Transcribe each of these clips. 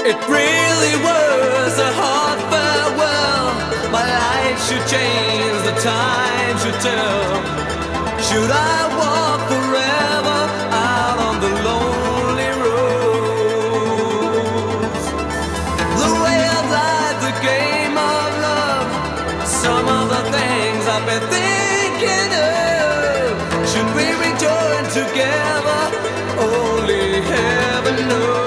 It really was a hard farewell. My life should change, the time should tell. Should I walk forever out on the lonely roads? The way of life, the game of love, some of the things I've been thinking of. Should we rejoin together? Only heaven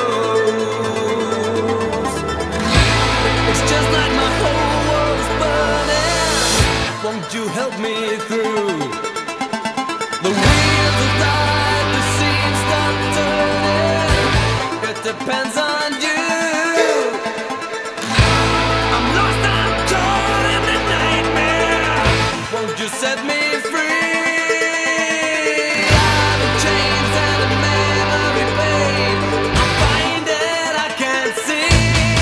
knows. It's just like my whole world's burning. Won't you help me through? The wheels of life, the seams stop turning. It depends on you. I'm lost, I'm caught in the nightmare. Won't you set me free? I'm in chains and a memory pain. I'm blinded, I can't see.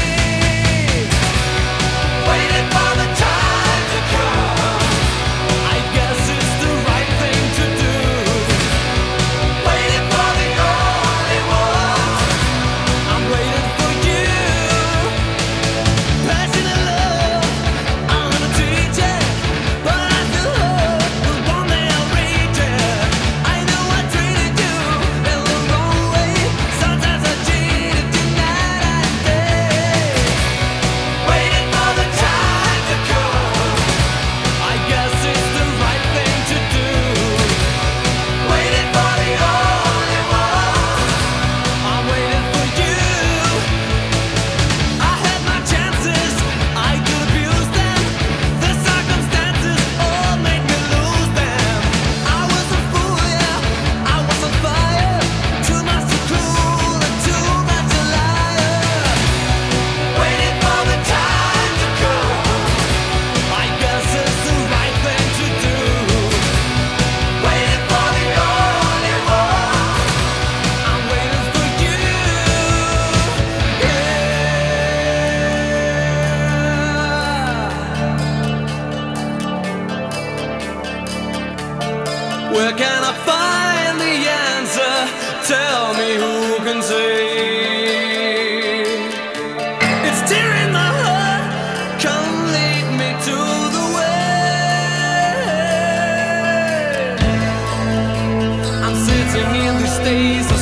Waiting for the time to come. I guess it's the right thing to do. Waiting for the only one. I'm waiting for you. Passionate love, I'm gonna teach it, but I still hope that one day I'll reach it. I know I treated you in the wrong way. Sometimes I cheated you night and day. Waiting for the time to come. I guess it's the right thing to do. Waiting for the only one. I'm waiting for you. I had my chances, I could abuse them. The circumstances all made me lose them. I was a fool, yeah, I was on fire. Too much too cruel and too much a liar. Waiting for the time to come. I guess it's the right thing to do. Waiting for the only one. I'm waiting for you. Yeah. Where can I find the answer? Tell me who can say. It's tearing my heart. Come lead me to the way. I'm sitting in these days